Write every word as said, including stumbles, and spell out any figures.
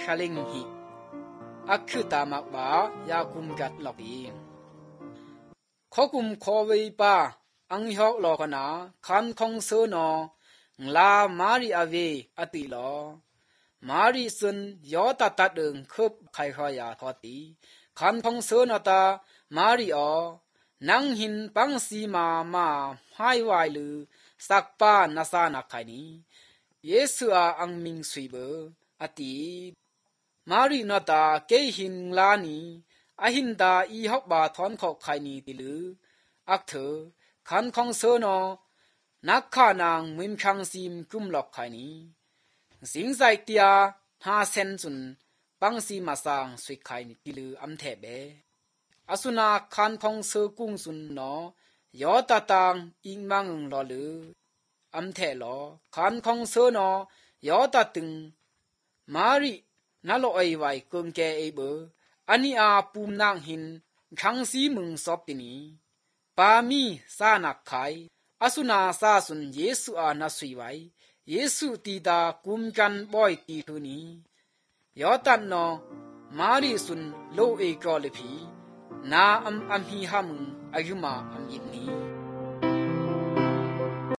ชาลิงหิอักคือตามักบายากุมกัดหลอกอีขอกุมขอไว้ป้าอังยอกหลอกนาคันคงเสนอลามารีอเวอติลอมารีสุนยอตัดตัดเดิงคืบไขขอยาทอตีคันคงเสนอตามารีออนังหินปังสีมามาให้ไวลือสักป้านาซานักไขนี้เยซูอาอังมิงสุยเบอติมารีนตาเกหินลานีอหินตาอีฮอกบาทอนขอกไขนี้ติลืออักเถอคันคงเสนอนักขานางมิมคังซิมกุมหลอกไขนี้สิงใจเตียหาเซนจุนปังสีมาสางสุยไขนี้ติลืออัมเทเบอสุนาคันคงเสกุงสุนนอยอตาตังอิงมังลอลืออัมเทลอคันคงเสนอยอตาตึงมารีนาโลไอไวกุมแกเอเบออันนี้อาปูมนางหินคังสีมึงสอบตินีปามีสานักไขอสุนาซาสุนเยซูอานาสุยไวเยซูตีดากุมกันบ่อยตีทุนียอตันนอมารีสุนโลเอกอลพีนาอัมอัมฮีฮามุงอายุมาอัมยินนี